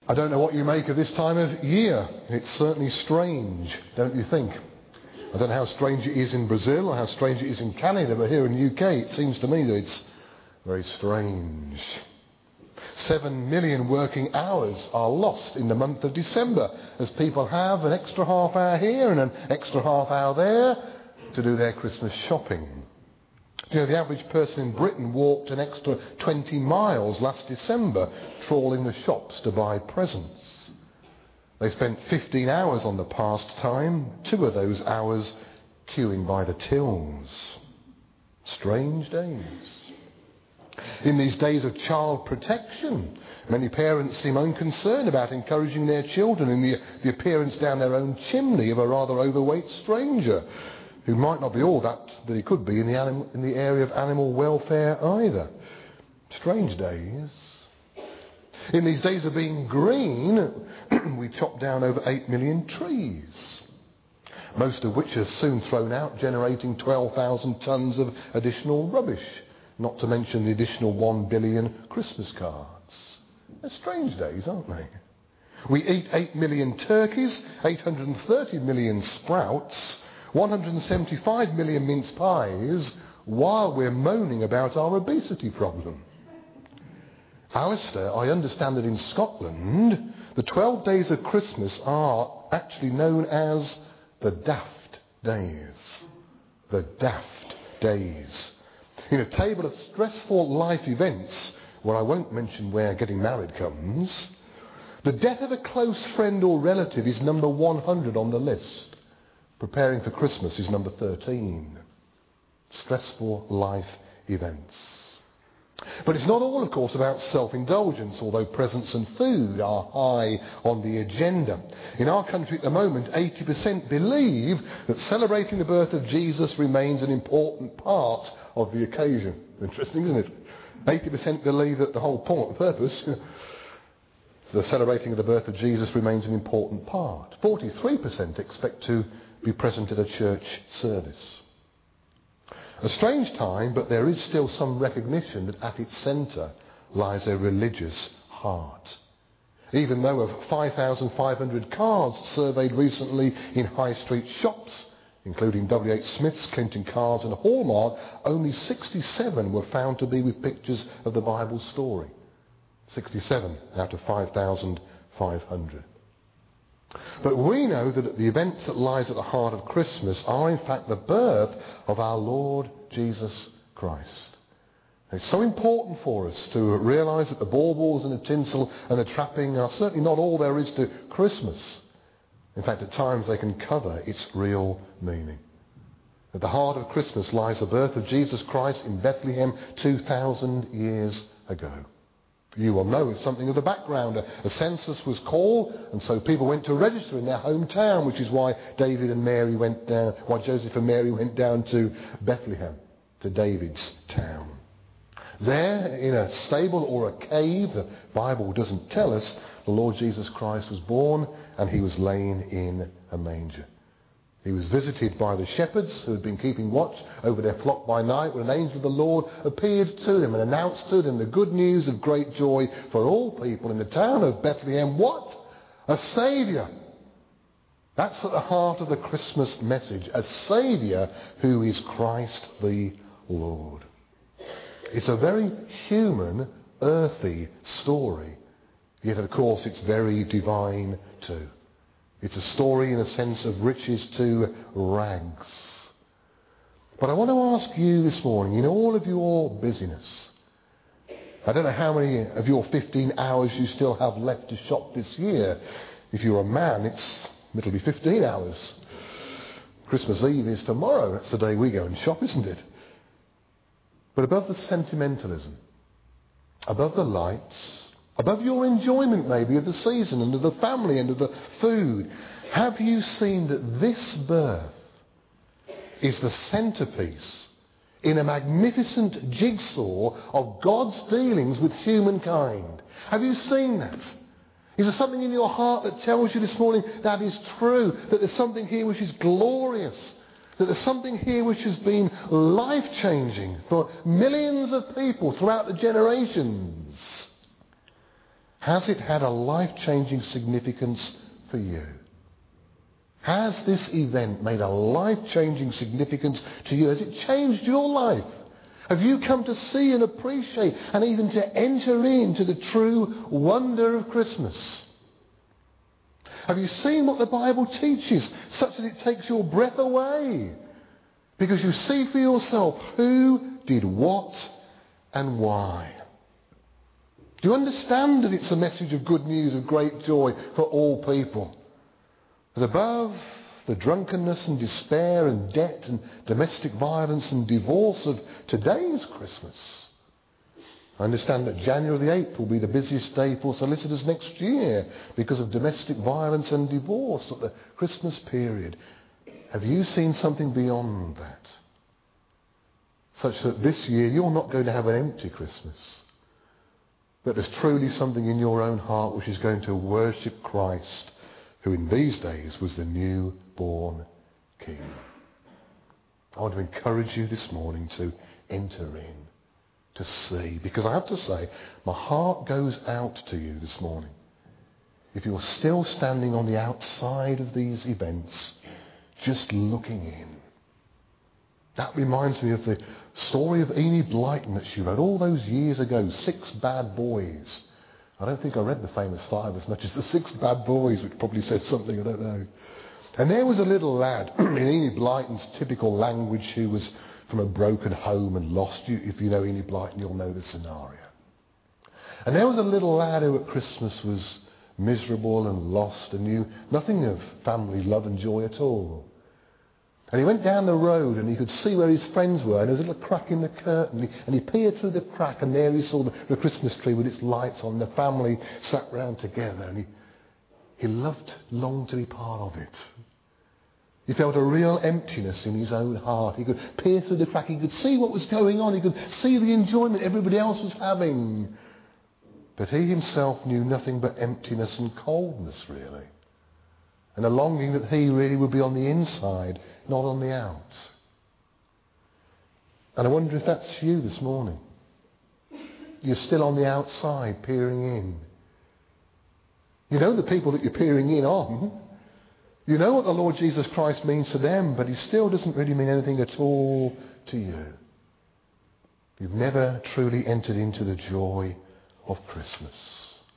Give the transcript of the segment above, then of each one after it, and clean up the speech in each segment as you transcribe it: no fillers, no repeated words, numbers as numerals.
I don't know what you make of this time of year. It's certainly strange, don't you think? I don't know how strange it is in Brazil or how strange it is in Canada, but here in the UK it seems to me that it's very strange. 7 million working hours are lost in the month of December as people have an extra half hour here and an extra half hour there to do their Christmas shopping. You know, the average person in Britain walked an extra 20 miles last December trawling the shops to buy presents. They spent 15 hours on the pastime, 2 of those hours queuing by the tills. Strange days. In these days of child protection, many parents seem unconcerned about encouraging their children in the appearance down their own chimney of a rather overweight stranger, who might not be all that he could be in the area of animal welfare either. Strange days. In these days of being green, we chop down over 8 million trees, most of which are soon thrown out, generating 12,000 tonnes of additional rubbish, not to mention the additional 1 billion Christmas cards. They're strange days, aren't they? We eat 8 million turkeys, 830 million sprouts, 175 million mince pies, while we're moaning about our obesity problem. Alistair, I understand that in Scotland, the 12 days of Christmas are actually known as the Daft Days. The Daft Days. In a table of stressful life events, where I won't mention where getting married comes, the death of a close friend or relative is number 100 on the list. Preparing for Christmas is number 13. Stressful life events. But it's not all, of course, about self-indulgence, although presents and food are high on the agenda. In our country at the moment, 80% believe that celebrating the birth of Jesus remains an important part of the occasion. Interesting, isn't it? 80% believe that the whole purpose, the celebrating of the birth of Jesus, remains an important part. 43% expect to be present at a church service. A strange time, but there is still some recognition that at its centre lies a religious heart. Even though of 5,500 cards surveyed recently in high street shops, including W.H. Smith's, Clinton Cards and Hallmark, only 67 were found to be with pictures of the Bible story. 67 out of 5,500. But we know that the events that lies at the heart of Christmas are in fact the birth of our Lord Jesus Christ. And it's so important for us to realise that the baubles and the tinsel and the trapping are certainly not all there is to Christmas. In fact, at times they can cover its real meaning. At the heart of Christmas lies the birth of Jesus Christ in Bethlehem 2,000 years ago. You will know it's something of the background. A census was called, and so people went to register in their hometown, which is why David and Mary went down, why Joseph and Mary went down to Bethlehem, to David's town. There, in a stable or a cave, the Bible doesn't tell us, the Lord Jesus Christ was born, and he was laid in a manger. He was visited by the shepherds who had been keeping watch over their flock by night when an angel of the Lord appeared to them and announced to them the good news of great joy for all people in the town of Bethlehem. What? A Saviour. That's at the heart of the Christmas message. A Saviour who is Christ the Lord. It's a very human, earthy story. Yet, of course, it's very divine too. It's a story in a sense of riches to rags. But I want to ask you this morning, in all of your busyness, I don't know how many of your 15 hours you still have left to shop this year. If you're a man, it'll be 15 hours. Christmas Eve is tomorrow. That's the day we go and shop, isn't it? But above the sentimentalism, above the lights, above your enjoyment maybe of the season and of the family and of the food, have you seen that this birth is the centrepiece in a magnificent jigsaw of God's dealings with humankind? Have you seen that? Is there something in your heart that tells you this morning that is true, that there's something here which is glorious, that there's something here which has been life-changing for millions of people throughout the generations? Has it had a life-changing significance for you? Has this event made a life-changing significance to you? Has it changed your life? Have you come to see and appreciate and even to enter into the true wonder of Christmas? Have you seen what the Bible teaches such that it takes your breath away? Because you see for yourself who did what and why. Do you understand that it's a message of good news, of great joy for all people? That above the drunkenness and despair and debt and domestic violence and divorce of today's Christmas, I understand that January the 8th will be the busiest day for solicitors next year because of domestic violence and divorce at the Christmas period. Have you seen something beyond that? Such that this year you're not going to have an empty Christmas, but there's truly something in your own heart which is going to worship Christ, who in these days was the newborn King. I want to encourage you this morning to enter in, to see, because I have to say, my heart goes out to you this morning. If you're still standing on the outside of these events, just looking in. That reminds me of the story of Enid Blyton that she wrote all those years ago, 6 Bad Boys. I don't think I read the famous 5 as much as the 6 Bad Boys, which probably says something, I don't know. And there was a little lad, in Enid Blyton's typical language, who was from a broken home and lost. If you know Enid Blyton, you'll know the scenario. And there was a little lad who at Christmas was miserable and lost and knew nothing of family love and joy at all. And he went down the road and he could see where his friends were, and there was a little crack in the curtain, and he peered through the crack, and there he saw the Christmas tree with its lights on. The family sat round together, and he longed to be part of it. He felt a real emptiness in his own heart. He could peer through the crack, he could see what was going on, he could see the enjoyment everybody else was having. But he himself knew nothing but emptiness and coldness, really. And a longing that he really would be on the inside, not on the out. And I wonder if that's you this morning. You're still on the outside, peering in. You know the people that you're peering in on. You know what the Lord Jesus Christ means to them, but he still doesn't really mean anything at all to you. You've never truly entered into the joy of Christmas.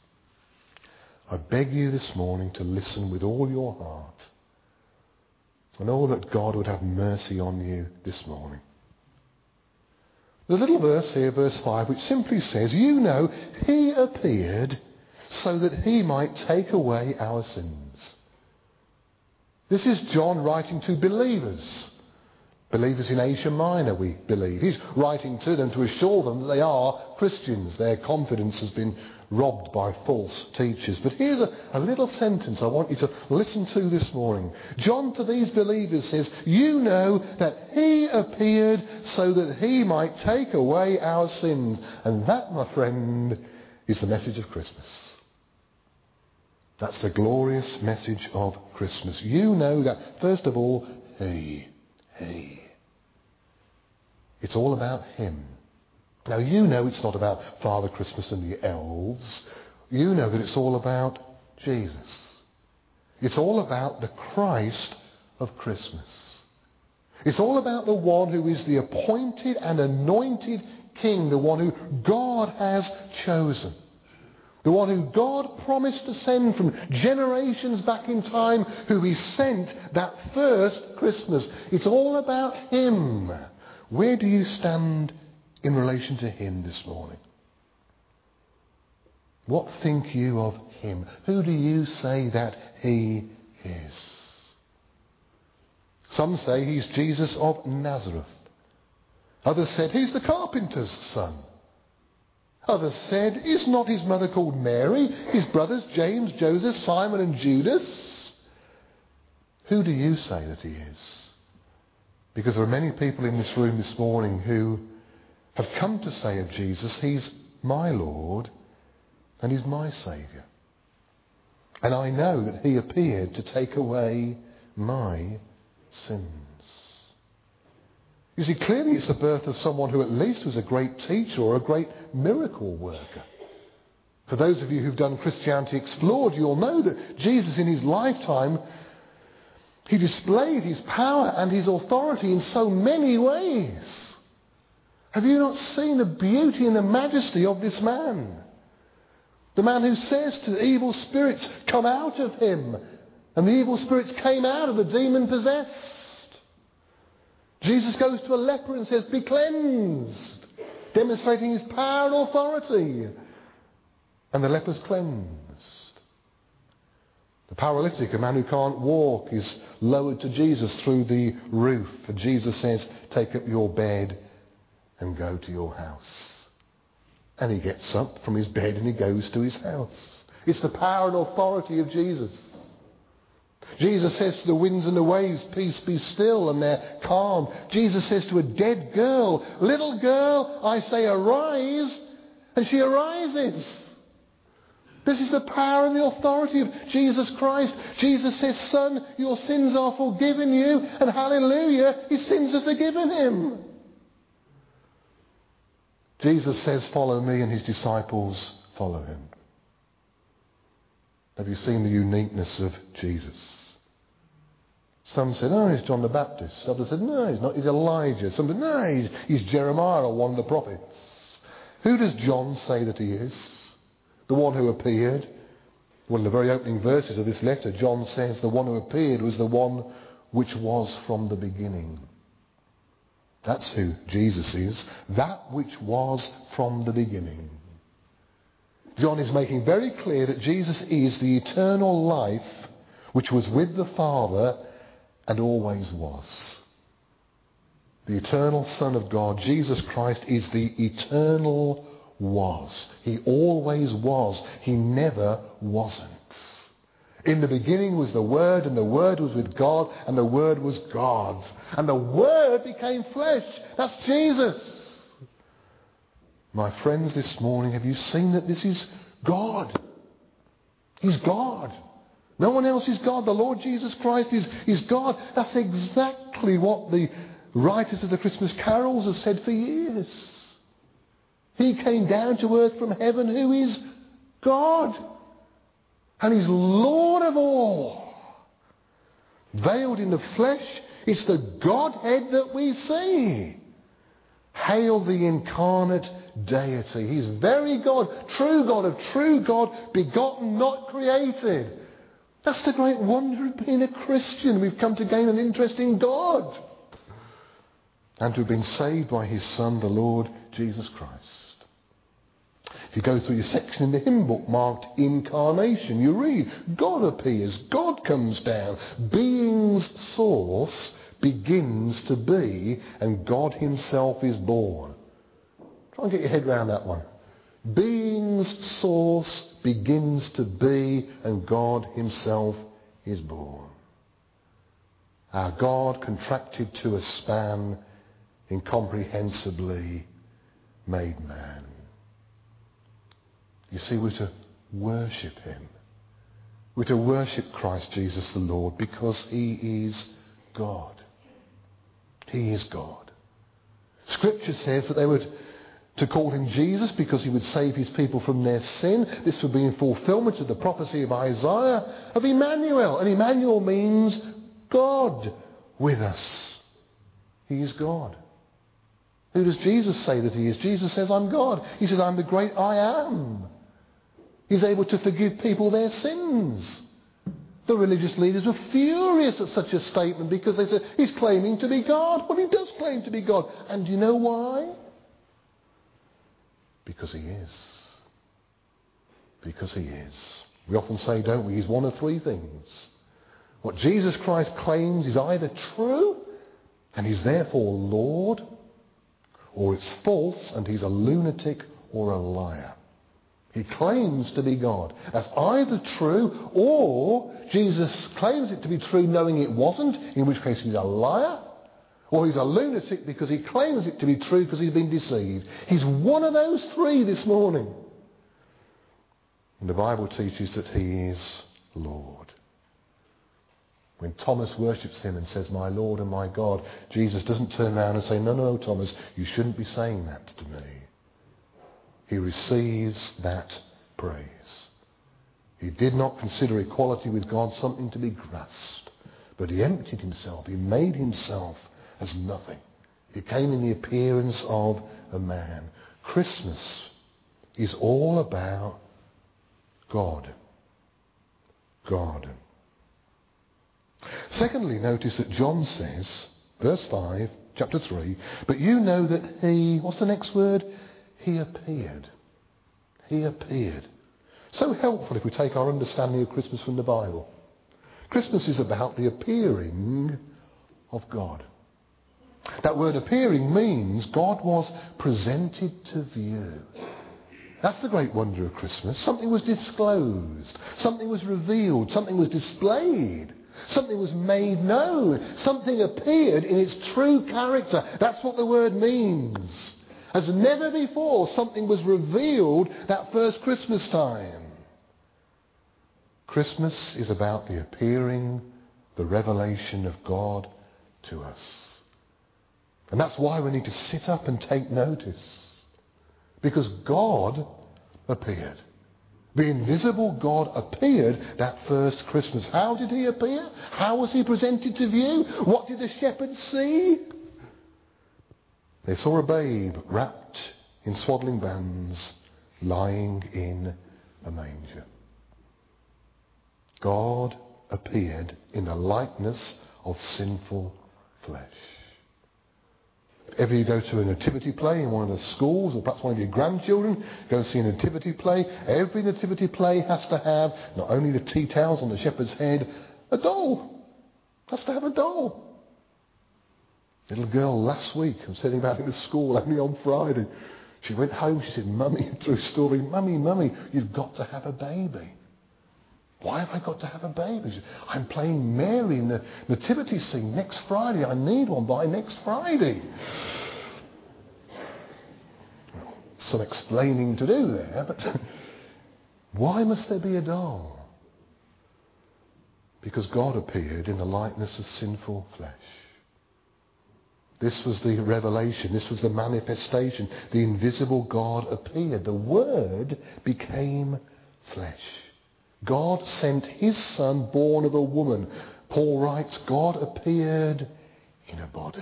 I beg you this morning to listen with all your heart, and all that God would have mercy on you this morning. The little verse here, verse 5, which simply says, you know, he appeared so that he might take away our sins. This is John writing to believers. Believers in Asia Minor, we believe. He's writing to them to assure them that they are Christians. Their confidence has been robbed by false teachers. But here's a little sentence I want you to listen to this morning. John to these believers says, you know that he appeared so that he might take away our sins. And that, my friend, is the message of Christmas. That's the glorious message of Christmas. You know that, first of all, he. It's all about him. Now, you know it's not about Father Christmas and the elves. You know that it's all about Jesus. It's all about the Christ of Christmas. It's all about the one who is the appointed and anointed King, the one who God has chosen. The one who God promised to send from generations back in time, who he sent that first Christmas. It's all about him. Where do you stand in relation to him this morning? What think you of him? Who do you say that he is? Some say he's Jesus of Nazareth. Others said he's the carpenter's son. Others said, is not his mother called Mary? His brothers James, Joseph, Simon and Judas? Who do you say that he is? Because there are many people in this room this morning who have come to say of Jesus, he's my Lord and he's my Saviour. And I know that he appeared to take away my sins. You see, clearly it's the birth of someone who at least was a great teacher or a great miracle worker. For those of you who've done Christianity Explored, you'll know that Jesus in his lifetime, he displayed his power and his authority in so many ways. Have you not seen the beauty and the majesty of this man? The man who says to evil spirits, come out of him. And the evil spirits came out of the demon-possessed. Jesus goes to a leper and says, be cleansed, demonstrating his power and authority. And the leper's cleansed. The paralytic, a man who can't walk, is lowered to Jesus through the roof. And Jesus says, take up your bed and go to your house. And he gets up from his bed and he goes to his house. It's the power and authority of Jesus. Jesus says to the winds and the waves, peace, be still, and they're calm. Jesus says to a dead girl, little girl, I say arise, and she arises. This is the power and the authority of Jesus Christ. Jesus says, son, your sins are forgiven you, and hallelujah, his sins are forgiven him. Jesus says, follow me, and his disciples follow him. Have you seen the uniqueness of Jesus? Some said, oh, he's John the Baptist. Others said, no, he's not. He's Elijah. Some said, no, he's Jeremiah or one of the prophets. Who does John say that he is? The one who appeared. One of the very opening verses of this letter, John says the one who appeared was the one which was from the beginning. That's who Jesus is. That which was from the beginning. John is making very clear that Jesus is the eternal life which was with the Father and always was. The eternal Son of God, Jesus Christ, is the eternal was. He always was. He never wasn't. In the beginning was the Word, and the Word was with God, and the Word was God. And the Word became flesh. That's Jesus. My friends, this morning, have you seen that this is God? He's God. No one else is God. The Lord Jesus Christ is God. That's exactly what the writers of the Christmas carols have said for years. He came down to earth from heaven, who is God. And he's Lord of all. Veiled in the flesh, it's the Godhead that we see. Hail the incarnate deity. He's very God, of true God, begotten, not created. That's the great wonder of being a Christian. We've come to gain an interest in God. And to have been saved by his Son, the Lord Jesus Christ. If you go through your section in the hymn book marked Incarnation, you read, God appears, God comes down, being's source begins to be, and God himself is born. Try and get your head around that one. Being's source begins to be, and God himself is born. Our God contracted to a span, incomprehensibly made man. You see, we're to worship him. We're to worship Christ Jesus the Lord because he is God. He is God. Scripture says that they were to call him Jesus because he would save his people from their sin. This would be in fulfillment of the prophecy of Isaiah of Emmanuel. And Emmanuel means God with us. He is God. Who does Jesus say that he is? Jesus says, I'm God. He says, I'm the great I am. He's able to forgive people their sins. The religious leaders were furious at such a statement because they said, he's claiming to be God. Well, he does claim to be God. And do you know why? Because he is. Because he is. We often say, don't we, he's one of three things. What Jesus Christ claims is either true, and he's therefore Lord, or it's false, and he's a lunatic or a liar. He claims to be God. That's either true, or Jesus claims it to be true knowing it wasn't, in which case he's a liar, or he's a lunatic because he claims it to be true because he's been deceived. He's one of those three this morning. And the Bible teaches that he is Lord. When Thomas worships him and says, my Lord and my God, Jesus doesn't turn around and say, no, Thomas, you shouldn't be saying that to me. He receives that praise. He did not consider equality with God something to be grasped, but he emptied himself. He made himself as nothing. He came in the appearance of a man. Christmas is all about God. God. Secondly, notice that John says, verse 5, chapter 3, but you know that he, what's the next word? He appeared. He appeared. So helpful if we take our understanding of Christmas from the Bible. Christmas is about the appearing of God. That word appearing means God was presented to view. That's the great wonder of Christmas. Something was disclosed. Something was revealed. Something was displayed. Something was made known. Something appeared in its true character. That's what the word means. As never before, something was revealed that first Christmas time. Christmas is about the appearing, the revelation of God to us. And that's why we need to sit up and take notice. Because God appeared. The invisible God appeared that first Christmas. How did he appear? How was he presented to view? What did the shepherds see? They saw a babe wrapped in swaddling bands, lying in a manger. God appeared in the likeness of sinful flesh. If ever you go to a nativity play in one of the schools, or perhaps one of your grandchildren go and see a nativity play, every nativity play has to have not only the tea towels on the shepherd's head, a doll. Has to have a doll. Little girl last week, I was telling about it at school only on Friday. She went home, she said, Mummy, through story, Mummy, you've got to have a baby. Why have I got to have a baby? She said, I'm playing Mary in the nativity scene next Friday. I need one by next Friday. Well, some explaining to do there, but why must there be a doll? Because God appeared in the likeness of sinful flesh. This was the revelation. This was the manifestation. The invisible God appeared. The Word became flesh. God sent his Son born of a woman. Paul writes, God appeared in a body.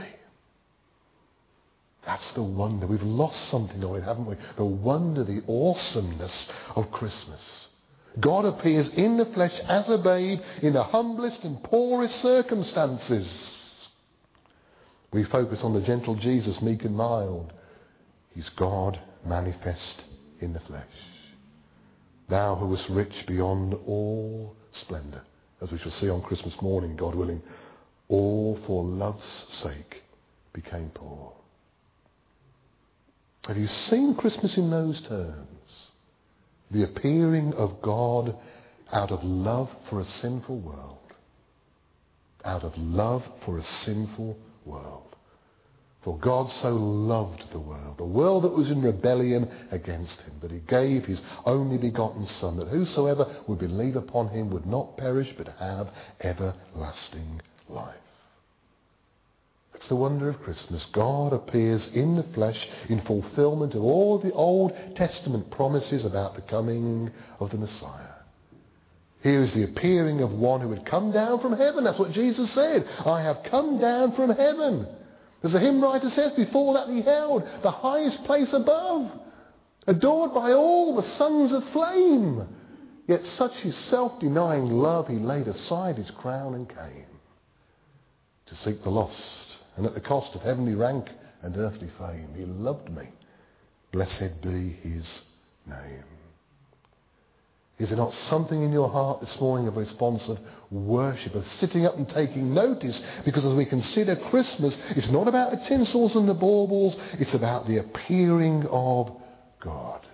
That's the wonder. We've lost something of it, haven't we? The wonder, the awesomeness of Christmas. God appears in the flesh as a babe in the humblest and poorest circumstances. We focus on the gentle Jesus, meek and mild. He's God manifest in the flesh. Thou who wast rich beyond all splendour, as we shall see on Christmas morning, God willing, all for love's sake became poor. Have you seen Christmas in those terms? The appearing of God out of love for a sinful world. Out of love for a sinful world. For God so loved the world that was in rebellion against him, that he gave his only begotten Son, that whosoever would believe upon him would not perish but have everlasting life. It's the wonder of Christmas. God appears in the flesh in fulfillment of all the Old Testament promises about the coming of the Messiah. Here is the appearing of one who had come down from heaven. That's what Jesus said. I have come down from heaven. As the hymn writer says, before that he held the highest place above, adored by all the sons of flame. Yet such his self-denying love, he laid aside his crown and came to seek the lost. And at the cost of heavenly rank and earthly fame, he loved me. Blessed be his name. Is there not something in your heart this morning of a response of worship, of sitting up and taking notice? Because as we consider Christmas, it's not about the tinsels and the baubles, it's about the appearing of God.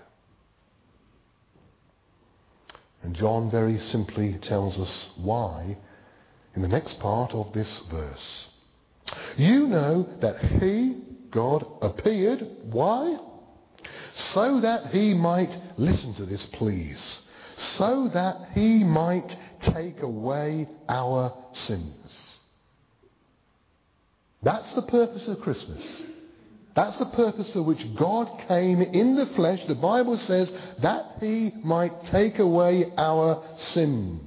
And John very simply tells us why in the next part of this verse. You know that he, God, appeared. Why? So that he might, listen to this please, so that he might take away our sins. That's the purpose of Christmas. That's the purpose for which God came in the flesh. The Bible says that he might take away our sins.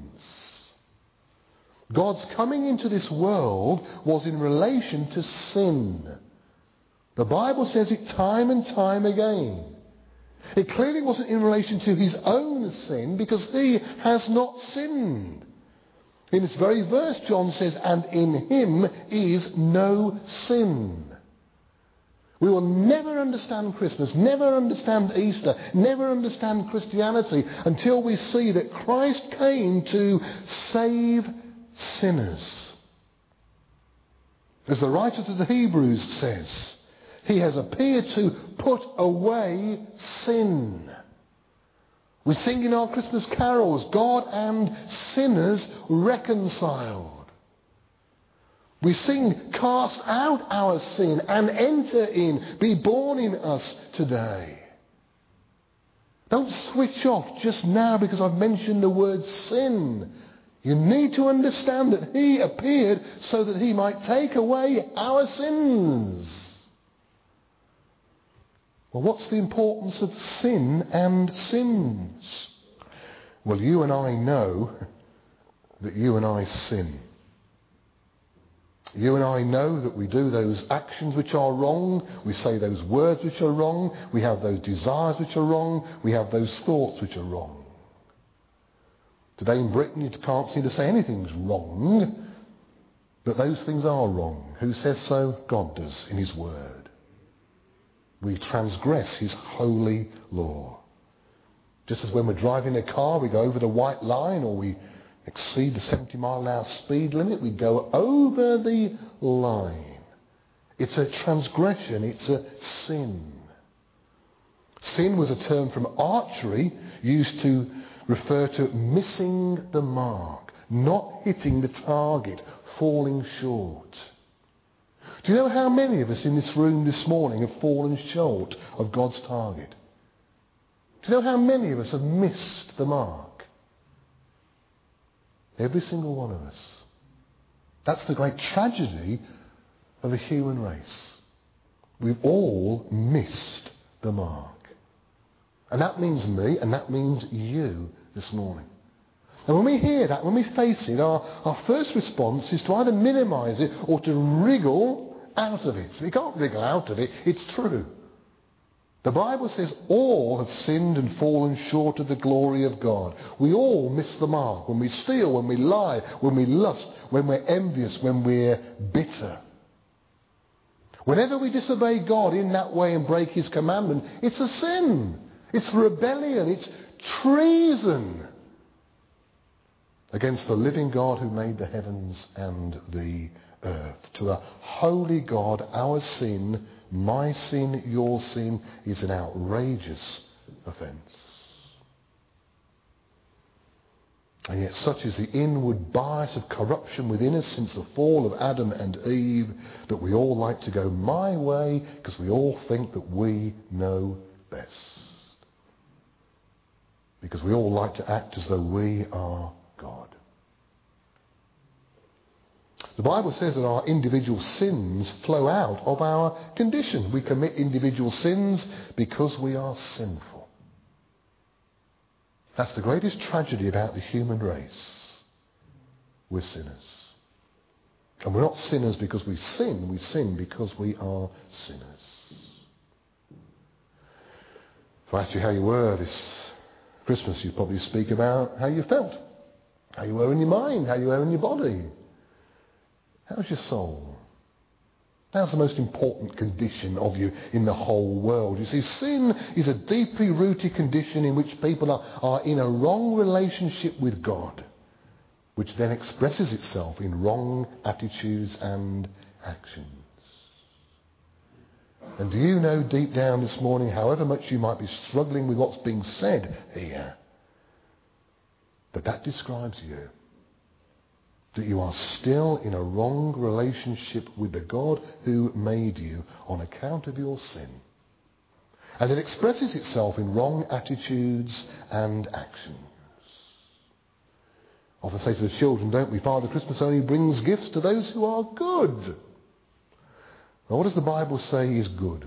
God's coming into this world was in relation to sin. The Bible says it time and time again. It clearly wasn't in relation to his own sin, because he has not sinned. In this very verse, John says, and in him is no sin. We will never understand Christmas, never understand Easter, never understand Christianity until we see that Christ came to save sinners. As the writer to the Hebrews says, he has appeared to put away sin. We sing in our Christmas carols, God and sinners reconciled. We sing, cast out our sin and enter in, be born in us today. Don't switch off just now because I've mentioned the word sin. You need to understand that he appeared so that he might take away our sins. Well, what's the importance of sin and sins? Well, you and I know that you and I sin. You and I know that we do those actions which are wrong. We say those words which are wrong. We have those desires which are wrong. We have those thoughts which are wrong. Today in Britain, you can't seem to say anything's wrong, but those things are wrong. Who says so? God does in his word. We transgress his holy law. Just as when we're driving a car, we go over the white line, or we exceed the 70-mile-an-hour speed limit, we go over the line. It's a transgression, it's a sin. Sin was a term from archery used to refer to missing the mark, not hitting the target, falling short. Do you know how many of us in this room this morning have fallen short of God's target? Do you know how many of us have missed the mark? Every single one of us. That's the great tragedy of the human race. We've all missed the mark. And that means me, and that means you this morning. And when we hear that, when we face it, our first response is to either minimise it or to wriggle out of it. You can't wriggle out of it, it's true. The Bible says all have sinned and fallen short of the glory of God. We all miss the mark when we steal, when we lie, when we lust, when we're envious, when we're bitter. Whenever we disobey God in that way and break his commandment, it's a sin. It's rebellion. It's treason against the living God who made the heavens and the earth. To a holy God, our sin, my sin, your sin, is an outrageous offence. And yet such is the inward bias of corruption within us since the fall of Adam and Eve that we all like to go my way because we all think that we know best. Because we all like to act as though we are God. The Bible says that our individual sins flow out of our condition. We commit individual sins because we are sinful. That's the greatest tragedy about the human race. We're sinners. And we're not sinners because we sin because we are sinners. If I asked you how you were this Christmas, you'd probably speak about how you felt, how you were in your mind, how you were in your body. How's your soul? How's the most important condition of you in the whole world? You see, sin is a deeply rooted condition in which people are in a wrong relationship with God, which then expresses itself in wrong attitudes and actions. And do you know deep down this morning, however much you might be struggling with what's being said here, that describes you? That you are still in a wrong relationship with the God who made you on account of your sin. And it expresses itself in wrong attitudes and actions. Often say to the children, don't we, Father Christmas only brings gifts to those who are good. Now, what does the Bible say is good?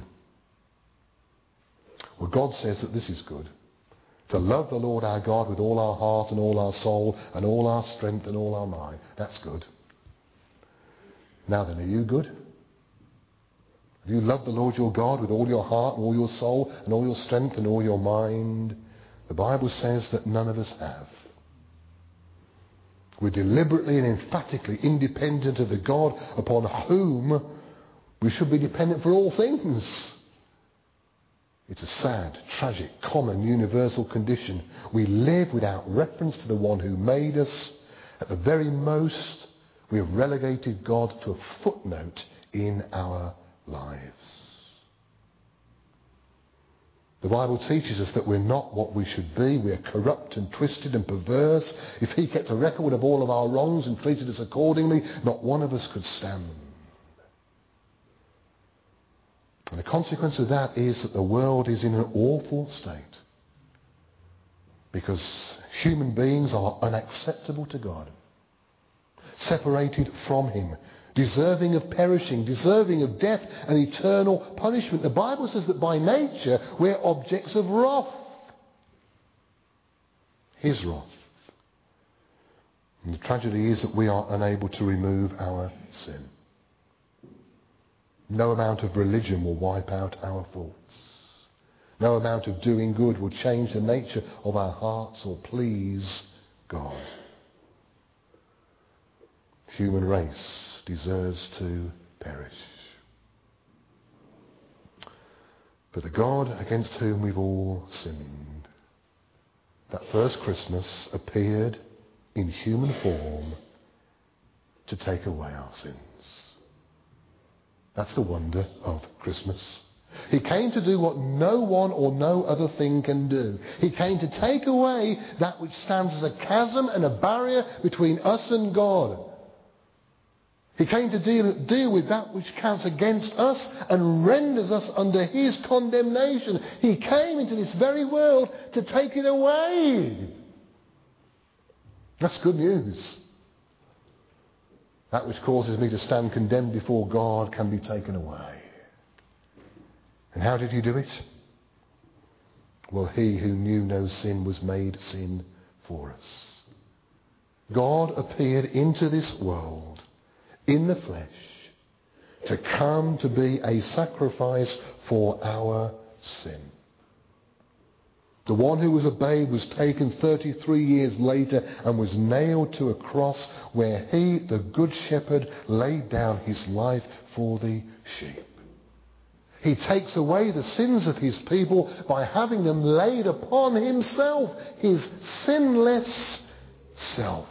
Well, God says that this is good. To love the Lord our God with all our heart and all our soul and all our strength and all our mind. That's good. Now then, are you good? Have you loved the Lord your God with all your heart and all your soul and all your strength and all your mind? The Bible says that none of us have. We're deliberately and emphatically independent of the God upon whom we should be dependent for all things. It's a sad, tragic, common, universal condition. We live without reference to the one who made us. At the very most, we have relegated God to a footnote in our lives. The Bible teaches us that we're not what we should be. We are corrupt and twisted and perverse. If he kept a record of all of our wrongs and treated us accordingly, not one of us could stand. And the consequence of that is that the world is in an awful state. Because human beings are unacceptable to God. Separated from him. Deserving of perishing, deserving of death and eternal punishment. The Bible says that by nature we're objects of wrath. His wrath. And the tragedy is that we are unable to remove our sin. No amount of religion will wipe out our faults. No amount of doing good will change the nature of our hearts or please God. Human race deserves to perish. But the God against whom we've all sinned, that first Christmas appeared in human form to take away our sins. That's the wonder of Christmas. He came to do what no one or no other thing can do. He came to take away that which stands as a chasm and a barrier between us and God. He came to deal with that which counts against us and renders us under his condemnation. He came into this very world to take it away. That's good news. That which causes me to stand condemned before God can be taken away. And how did he do it? Well, he who knew no sin was made sin for us. God appeared into this world in the flesh to come to be a sacrifice for our sin. The one who was a babe was taken 33 years later and was nailed to a cross where he, the good shepherd, laid down his life for the sheep. He takes away the sins of his people by having them laid upon himself, his sinless self.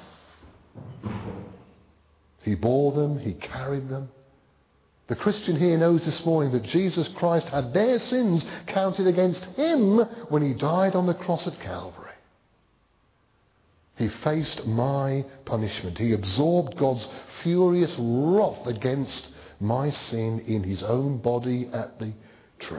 He bore them, he carried them. The Christian here knows this morning that Jesus Christ had their sins counted against him when he died on the cross at Calvary. He faced my punishment. He absorbed God's furious wrath against my sin in his own body at the tree.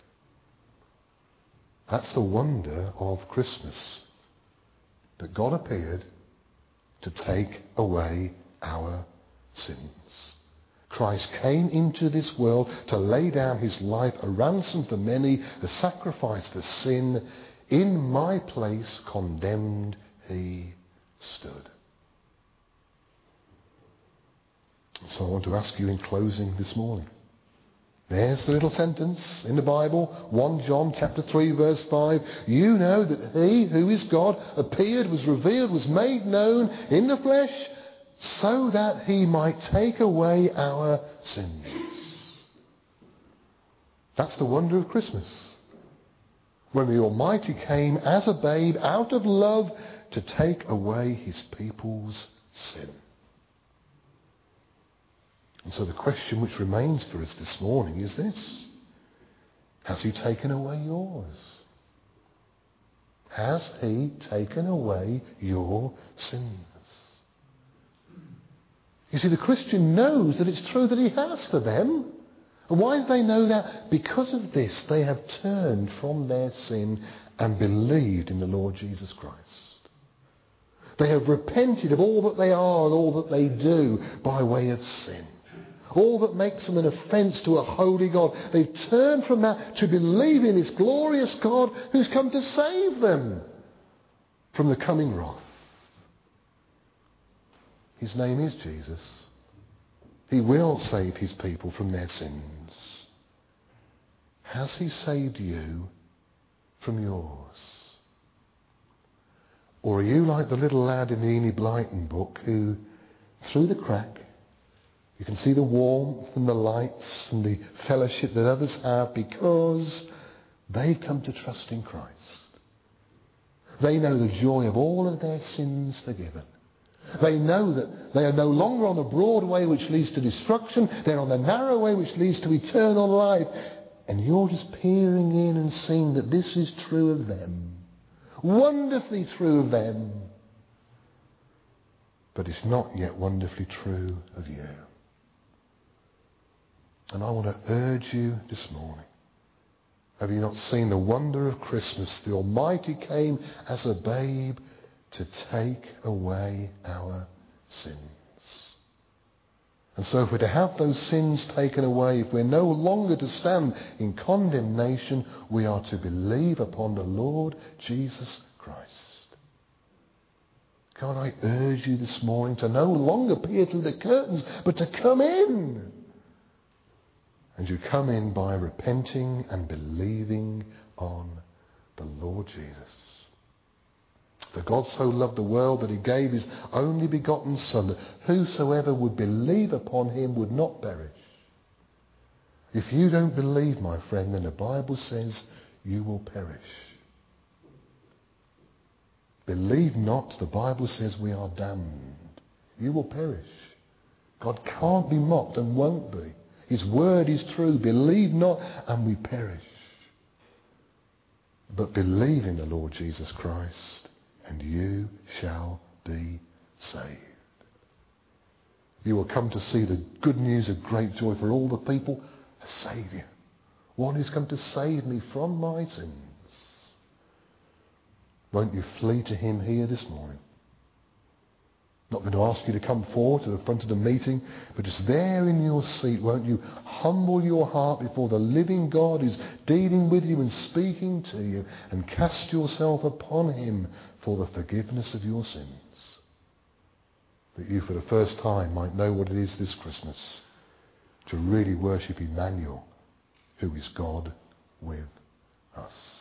That's the wonder of Christmas. That God appeared to take away our sins. Christ came into this world to lay down his life a ransom for many, a sacrifice for sin. In my place, condemned, he stood. So I want to ask you in closing this morning. There's the little sentence in the Bible, 1 John chapter 3 verse 5. You know that he who is God appeared, was revealed, was made known in the flesh, so that he might take away our sins. That's the wonder of Christmas. When the Almighty came as a babe out of love to take away his people's sin. And so the question which remains for us this morning is this. Has he taken away yours? Has he taken away your sins? You see, the Christian knows that it's true that he has for them. And why do they know that? Because of this, they have turned from their sin and believed in the Lord Jesus Christ. They have repented of all that they are and all that they do by way of sin. all that makes them an offence to a holy God. They've turned from that to believe in this glorious God who's come to save them from the coming wrath. His name is Jesus. He will save his people from their sins. Has he saved you from yours? Or are you like the little lad in the Enid Blyton book who, through the crack, you can see the warmth and the lights and the fellowship that others have because they've come to trust in Christ. They know the joy of all of their sins forgiven. They know that they are no longer on the broad way which leads to destruction. They're on the narrow way which leads to eternal life. And you're just peering in and seeing that this is true of them. Wonderfully true of them. But it's not yet wonderfully true of you. And I want to urge you this morning. Have you not seen the wonder of Christmas? The Almighty came as a babe to take away our sins. And so if we're to have those sins taken away, if we're no longer to stand in condemnation, we are to believe upon the Lord Jesus Christ. God, I urge you this morning to no longer peer through the curtains, but to come in. And you come in by repenting and believing on the Lord Jesus. For God so loved the world that he gave his only begotten Son, that whosoever would believe upon him would not perish. If you don't believe, my friend, then the Bible says you will perish. Believe not, the Bible says we are damned. You will perish. God can't be mocked and won't be. His word is true. Believe not and we perish. But believe in the Lord Jesus Christ and you shall be saved. You will come to see the good news of great joy for all the people. A Saviour. One who's come to save me from my sins. Won't you flee to him here this morning? Not going to ask you to come forward to the front of the meeting, but just there in your seat, won't you humble your heart before the living God who's dealing with you and speaking to you, and cast yourself upon him for the forgiveness of your sins, that you for the first time might know what it is this Christmas to really worship Emmanuel, who is God with us.